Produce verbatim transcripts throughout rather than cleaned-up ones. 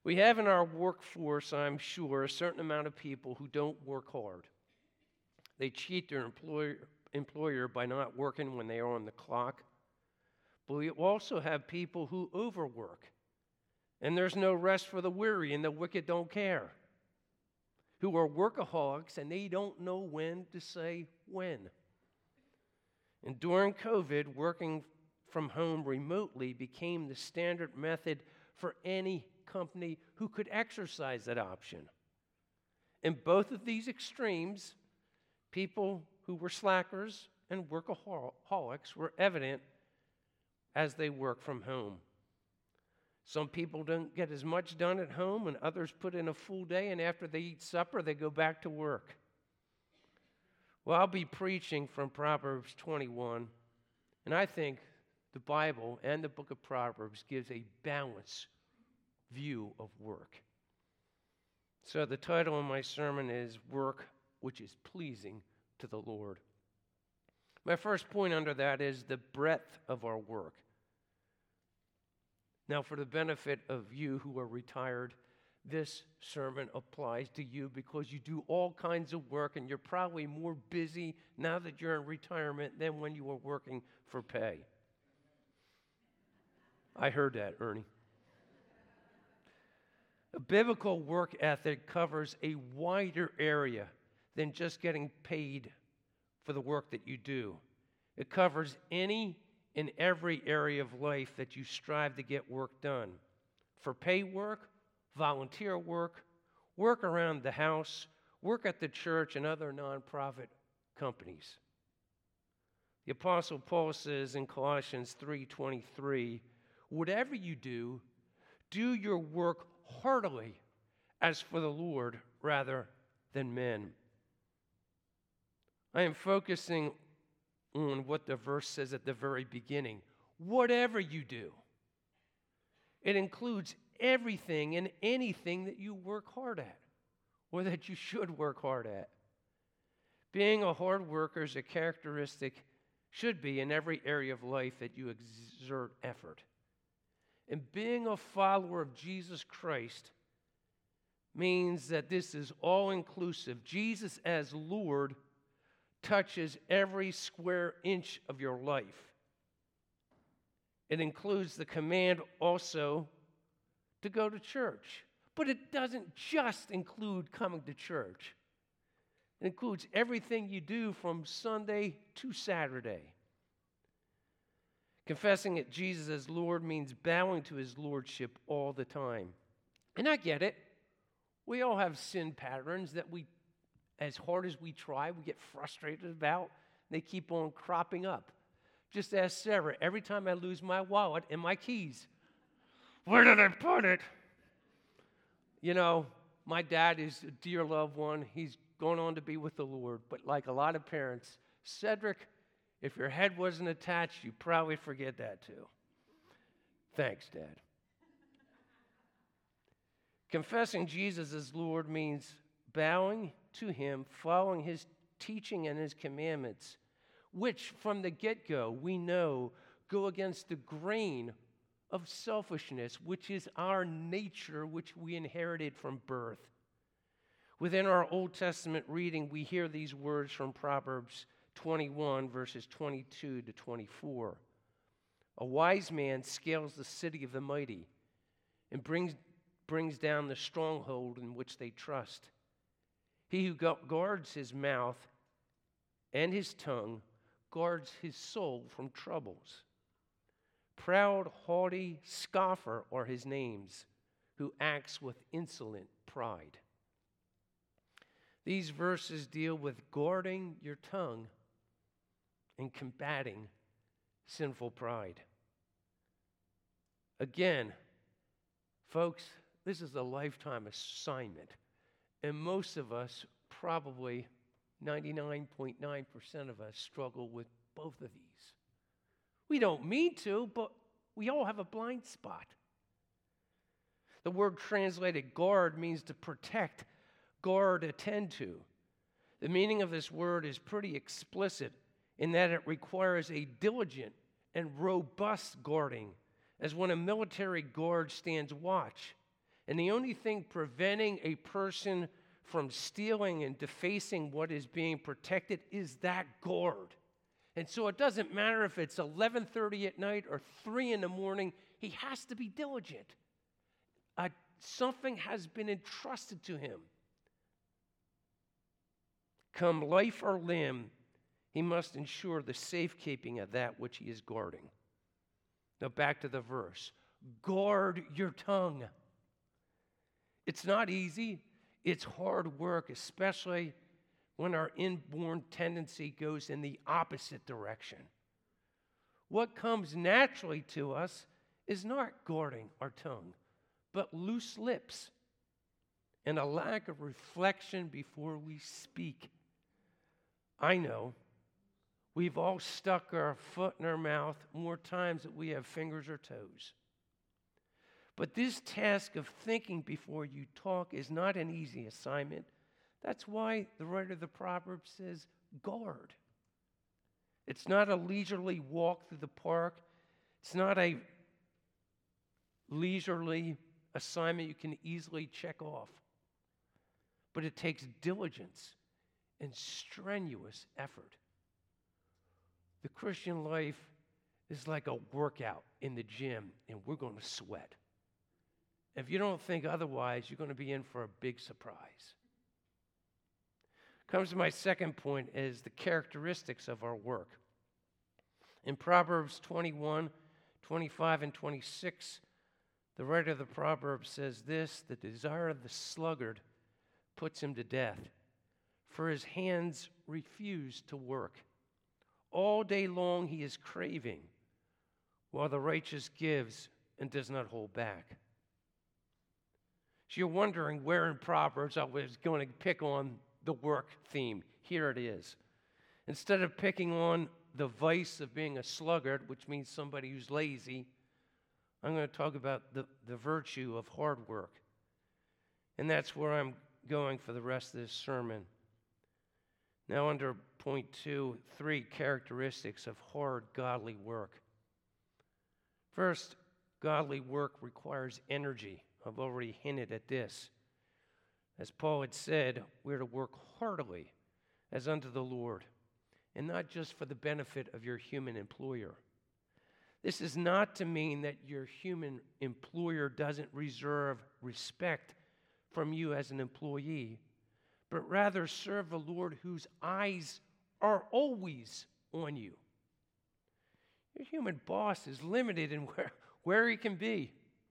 We have in our workforce, I'm sure, a certain amount of people who don't work hard. They cheat their employer, employer by not working when they are on the clock. But we also have people who overwork, and there's no rest for the weary, and the wicked don't care, who are workaholics, and they don't know when to say when. And during COVID, working from home remotely became the standard method for any company who could exercise that option. In both of these extremes, people who were slackers and workaholics were evident as they work from home. Some people don't get as much done at home, and others put in a full day, and after they eat supper, they go back to work. Well, I'll be preaching from Proverbs twenty-one, and I think the Bible and the book of Proverbs gives a balanced view of work. So the title of my sermon is Work Which is Pleasing to the Lord. My first point under that is the breadth of our work. Now, for the benefit of you who are retired, this sermon applies to you because you do all kinds of work, and you're probably more busy now that you're in retirement than when you were working for pay. I heard that, Ernie. A biblical work ethic covers a wider area than just getting paid for the work that you do. It covers any and every area of life that you strive to get work done. For pay work, volunteer work, work around the house, work at the church, and other nonprofit companies. The Apostle Paul says in Colossians three twenty-three, whatever you do, do your work heartily as for the Lord rather than men. I am focusing on what the verse says at the very beginning. Whatever you do. It includes everything and anything that you work hard at, or that you should work hard at. Being a hard worker is a characteristic, should be in every area of life that you exert effort. And being a follower of Jesus Christ means that this is all-inclusive. Jesus as Lord touches every square inch of your life. It includes the command also to go to church. But it doesn't just include coming to church. It includes everything you do from Sunday to Saturday. Confessing that Jesus as Lord means bowing to his lordship all the time. And I get it. We all have sin patterns that we, as hard as we try, we get frustrated about. They keep on cropping up. Just ask Sarah, every time I lose my wallet and my keys, where did I put it? You know, my dad is a dear loved one. He's gone on to be with the Lord. But like a lot of parents, Cedric, if your head wasn't attached, you probably forget that too. Thanks, Dad. Confessing Jesus as Lord means bowing to him, following his teaching and his commandments, which from the get-go we know go against the grain of selfishness, which is our nature, which we inherited from birth. Within our Old Testament reading, we hear these words from Proverbs twenty-one, verses twenty-two to twenty-four. A wise man scales the city of the mighty and brings, brings down the stronghold in which they trust. He who guards his mouth and his tongue guards his soul from troubles. Proud, haughty, scoffer are his names, who acts with insolent pride. These verses deal with guarding your tongue and combating sinful pride. Again, folks, this is a lifetime assignment, and most of us, probably ninety-nine point nine percent of us, struggle with both of these. We don't mean to, but we all have a blind spot. The word translated guard means to protect, guard, attend to. The meaning of this word is pretty explicit in that it requires a diligent and robust guarding, as when a military guard stands watch. And the only thing preventing a person from stealing and defacing what is being protected is that guard. And so it doesn't matter if it's eleven thirty at night or three in the morning, he has to be diligent. Uh, something has been entrusted to him. Come life or limb, he must ensure the safekeeping of that which he is guarding. Now back to the verse. Guard your tongue. It's not easy. It's hard work, especially when our inborn tendency goes in the opposite direction. What comes naturally to us is not guarding our tongue, but loose lips and a lack of reflection before we speak. I know we've all stuck our foot in our mouth more times than we have fingers or toes. But this task of thinking before you talk is not an easy assignment. That's why the writer of the Proverbs says, guard. It's not a leisurely walk through the park. It's not a leisurely assignment you can easily check off. But it takes diligence and strenuous effort. The Christian life is like a workout in the gym, and we're going to sweat. If you don't think otherwise, you're going to be in for a big surprise. Comes to my second point is the characteristics of our work. In Proverbs twenty-one, twenty-five, and twenty-six, the writer of the Proverbs says this: the desire of the sluggard puts him to death, for his hands refuse to work. All day long he is craving, while the righteous gives and does not hold back. So you're wondering where in Proverbs I was going to pick on the work theme. Here it is. Instead of picking on the vice of being a sluggard, which means somebody who's lazy, I'm going to talk about the, the virtue of hard work. And that's where I'm going for the rest of this sermon. Now under point two, three characteristics of hard, godly work. First, godly work requires energy. I've already hinted at this. As Paul had said, we're to work heartily as unto the Lord, and not just for the benefit of your human employer. This is not to mean that your human employer doesn't reserve respect from you as an employee, but rather serve the Lord whose eyes are always on you. Your human boss is limited in where, where he can be.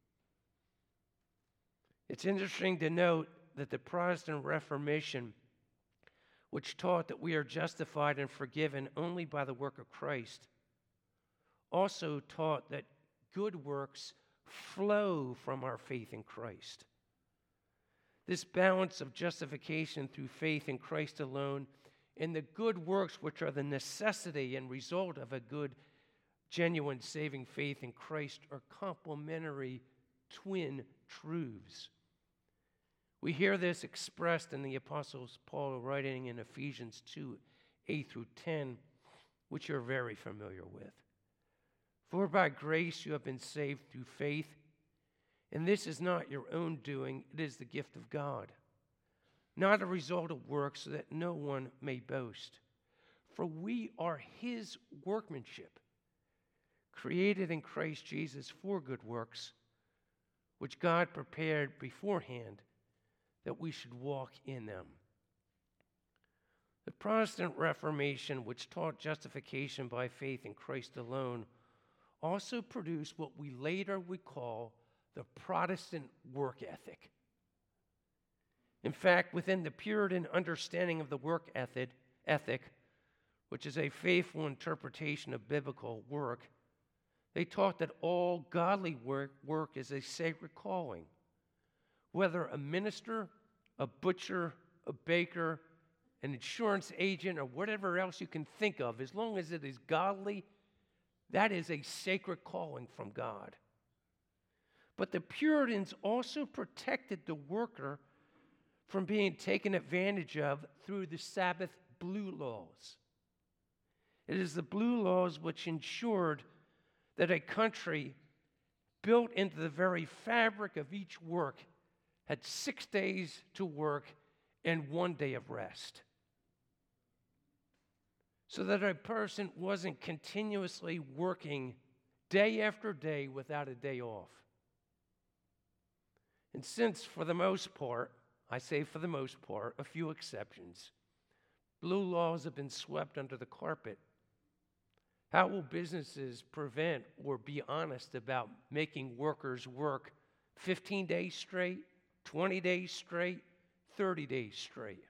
It's interesting to note that the Protestant Reformation, which taught that we are justified and forgiven only by the work of Christ, also taught that good works flow from our faith in Christ. This balance of justification through faith in Christ alone and the good works which are the necessity and result of a good, genuine saving faith in Christ are complementary twin truths. We hear this expressed in the Apostle Paul writing in Ephesians two, eight through ten, which you're very familiar with. For by grace you have been saved through faith, and this is not your own doing, it is the gift of God, not a result of works, so that no one may boast. For we are his workmanship, created in Christ Jesus for good works, which God prepared beforehand that we should walk in them. The Protestant Reformation, which taught justification by faith in Christ alone, also produced what we later would call the Protestant work ethic. In fact, within the Puritan understanding of the work ethic, ethic, which is a faithful interpretation of biblical work, they taught that all godly work, work is a sacred calling. Whether a minister, a butcher, a baker, an insurance agent, or whatever else you can think of, as long as it is godly, that is a sacred calling from God. But the Puritans also protected the worker from being taken advantage of through the Sabbath blue laws. It is the blue laws which ensured that a country built into the very fabric of each work had six days to work and one day of rest. So that a person wasn't continuously working day after day without a day off. And since, for the most part, I say for the most part, a few exceptions, blue laws have been swept under the carpet, how will businesses prevent or be honest about making workers work fifteen days straight, twenty days straight, thirty days straight?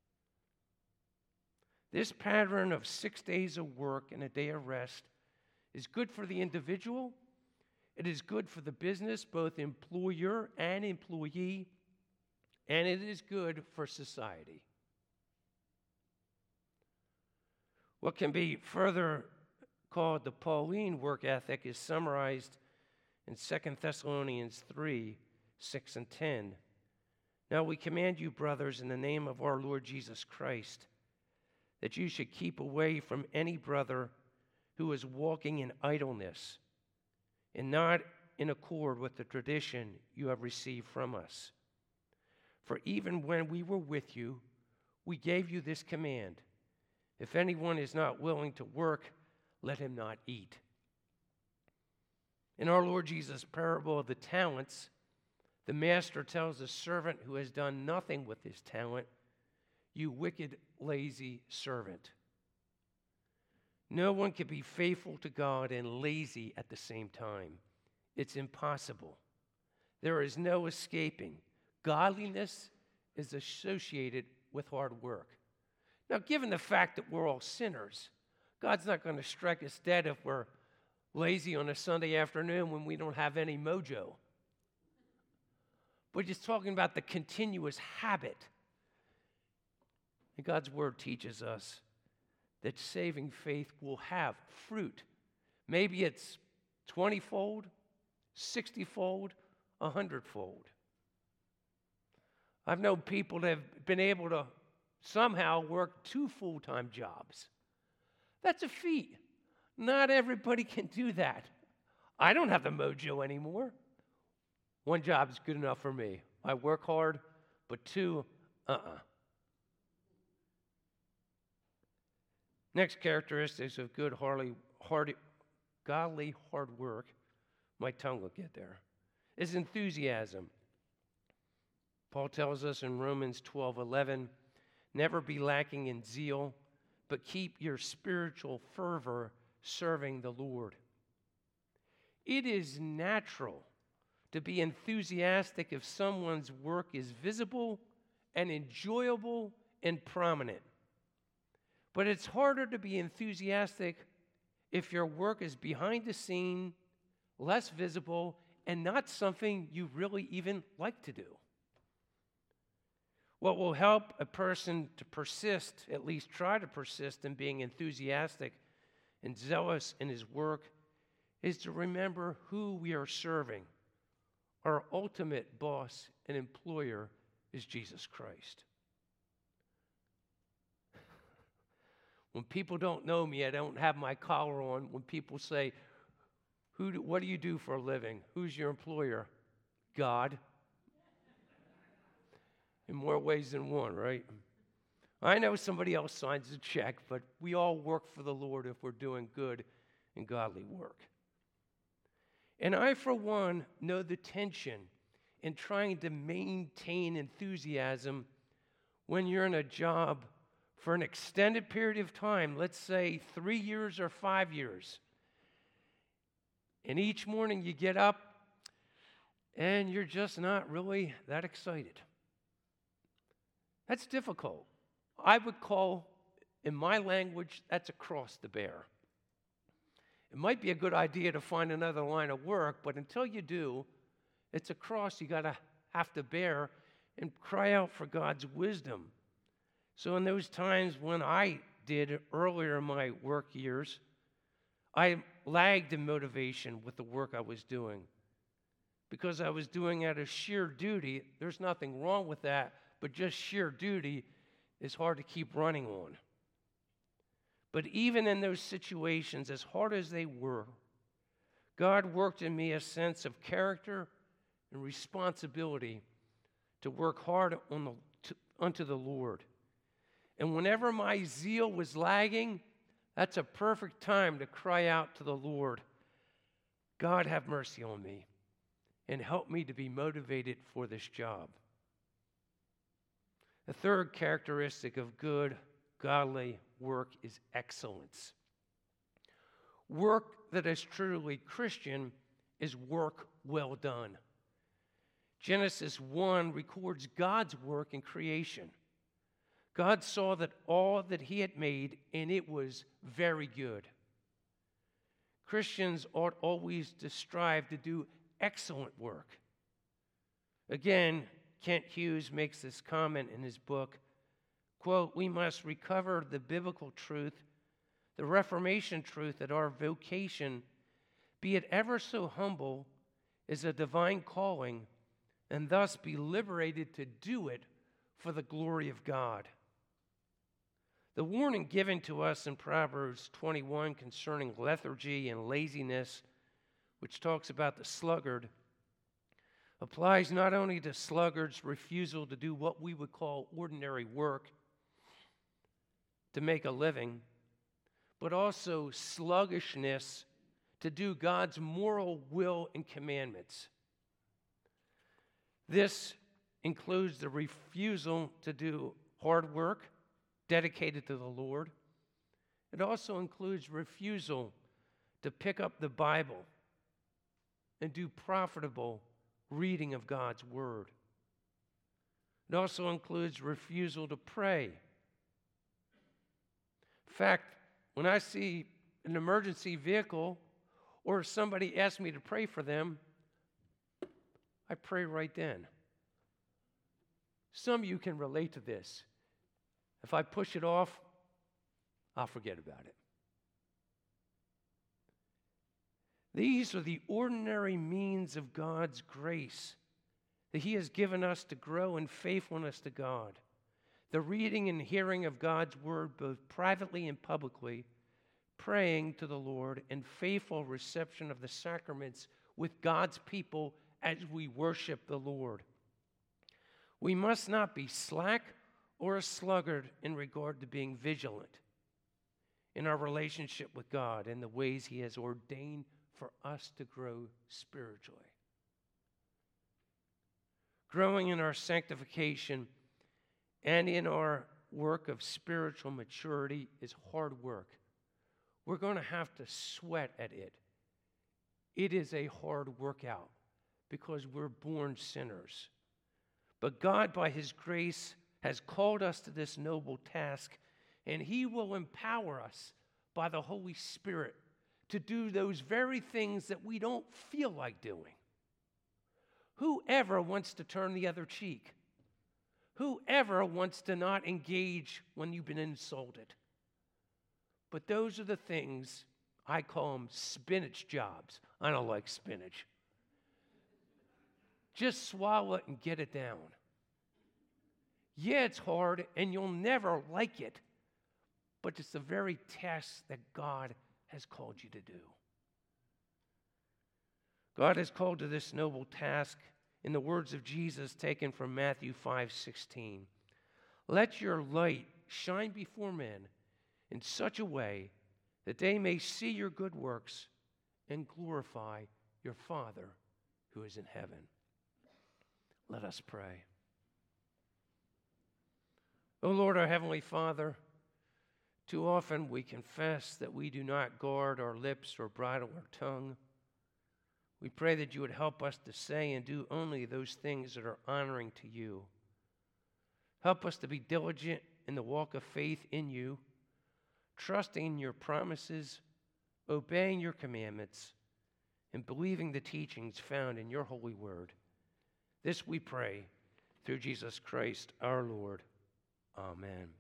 This pattern of six days of work and a day of rest is good for the individual. It is good for the business, both employer and employee, and it is good for society. What can be further called the Pauline work ethic is summarized in Second Thessalonians three, six and ten. Now we command you, brothers, in the name of our Lord Jesus Christ, that you should keep away from any brother who is walking in idleness and not in accord with the tradition you have received from us. For even when we were with you, we gave you this command: if anyone is not willing to work, let him not eat. In our Lord Jesus' parable of the talents, the master tells the servant who has done nothing with his talent, you wicked, lazy servant. No one can be faithful to God and lazy at the same time. It's impossible. There is no escaping. Godliness is associated with hard work. Now, given the fact that we're all sinners, God's not going to strike us dead if we're lazy on a Sunday afternoon when we don't have any mojo. But he's talking about the continuous habit. And God's word teaches us that saving faith will have fruit. Maybe it's twenty-fold, sixty-fold, a hundred-fold. I've known people that have been able to somehow work two full-time jobs. That's a feat. Not everybody can do that. I don't have the mojo anymore. One job is good enough for me. I work hard, but two, uh-uh. Next characteristics of good, hardly, hard, godly hard work, my tongue will get there, is enthusiasm. Paul tells us in Romans twelve eleven, never be lacking in zeal, but keep your spiritual fervor serving the Lord. It is natural to be enthusiastic if someone's work is visible and enjoyable and prominent. But it's harder to be enthusiastic if your work is behind the scene, less visible, and not something you really even like to do. What will help a person to persist, at least try to persist in being enthusiastic and zealous in his work, is to remember who we are serving. Our ultimate boss and employer is Jesus Christ. When people don't know me, I don't have my collar on. When people say, Who do, what do you do for a living? Who's your employer? God. In more ways than one, right? I know somebody else signs a check, but we all work for the Lord if we're doing good and godly work. And I, for one, know the tension in trying to maintain enthusiasm when you're in a job for an extended period of time, let's say three years or five years. And each morning you get up and you're just not really that excited. That's difficult. I would call, in my language, that's a cross to bear. It might be a good idea to find another line of work, but until you do, it's a cross you got to have to bear and cry out for God's wisdom. So in those times when I did earlier in my work years, I lagged in motivation with the work I was doing because I was doing out of sheer duty. There's nothing wrong with that, but just sheer duty is hard to keep running on. But even in those situations, as hard as they were, God worked in me a sense of character and responsibility to work hard on the, to, unto the Lord. And whenever my zeal was lagging, that's a perfect time to cry out to the Lord, God, have mercy on me and help me to be motivated for this job. The third characteristic of good, godly work is excellence. Work that is truly Christian is work well done. Genesis one records God's work in creation. God saw that all that he had made, and it was very good. Christians ought always to strive to do excellent work. Again, Kent Hughes makes this comment in his book, quote, we must recover the biblical truth, the Reformation truth that our vocation, be it ever so humble, is a divine calling, and thus be liberated to do it for the glory of God. The warning given to us in Proverbs twenty-one concerning lethargy and laziness, which talks about the sluggard, applies not only to sluggards' refusal to do what we would call ordinary work to make a living, but also sluggishness to do God's moral will and commandments. This includes the refusal to do hard work dedicated to the Lord. It also includes refusal to pick up the Bible and do profitable reading of God's Word. It also includes refusal to pray. In fact, when I see an emergency vehicle or somebody asks me to pray for them, I pray right then. Some of you can relate to this. If I push it off, I'll forget about it. These are the ordinary means of God's grace that he has given us to grow in faithfulness to God. The reading and hearing of God's word both privately and publicly, praying to the Lord, and faithful reception of the sacraments with God's people as we worship the Lord. We must not be slack or a sluggard in regard to being vigilant in our relationship with God and the ways he has ordained for us to grow spiritually. Growing in our sanctification and in our work of spiritual maturity is hard work. We're going to have to sweat at it. It is a hard workout because we're born sinners. But God, by his grace, has called us to this noble task, and he will empower us by the Holy Spirit to do those very things that we don't feel like doing. Whoever wants to turn the other cheek? Whoever wants to not engage when you've been insulted? But those are the things, I call them spinach jobs. I don't like spinach. Just swallow it and get it down. Yeah, it's hard, and you'll never like it, but it's the very task that God has called you to do. God has called to this noble task in the words of Jesus taken from Matthew five sixteen. Let your light shine before men in such a way that they may see your good works and glorify your Father who is in heaven. Let us pray. O Lord, our Heavenly Father, too often we confess that we do not guard our lips or bridle our tongue. We pray that you would help us to say and do only those things that are honoring to you. Help us to be diligent in the walk of faith in you, trusting in your promises, obeying your commandments, and believing the teachings found in your holy word. This we pray through Jesus Christ our Lord. Amen.